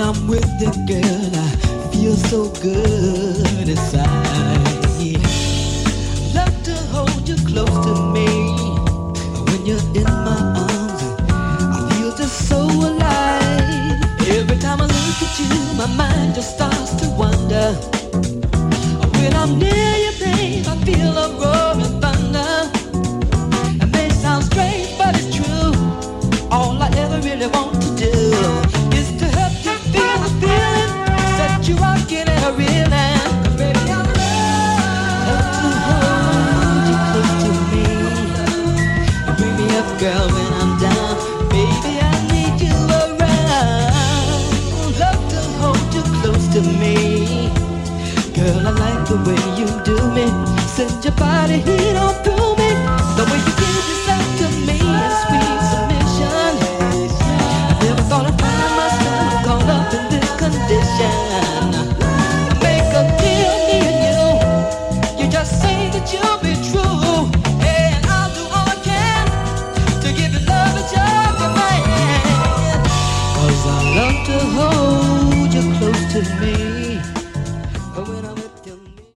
I'm with you, girl, I feel so good inside. Yeah. Love to hold you close to me. When you're in my arms, I feel just so alive. Every time I look at you, my mind just starts to wonder. When I'm near you, babe, I feel a roaring thunder. It may sound strange, but it's true. All I ever really want to do is to help you feel the feeling, set you rocking and reeling. Baby, I love to hold you close to me. You bring me up, girl, when I'm down. Baby, I need you around. Love to hold you close to me. Girl, I like the way you do me. Send your body heat on through me. The way you give yourself to me in sweet submission. I never thought I'd find myself caught up in this condition. Make a deal, me and you. You just say that you'll be true, and I'll do all I can to give you love at your command. 'Cause I love to hold you close to me.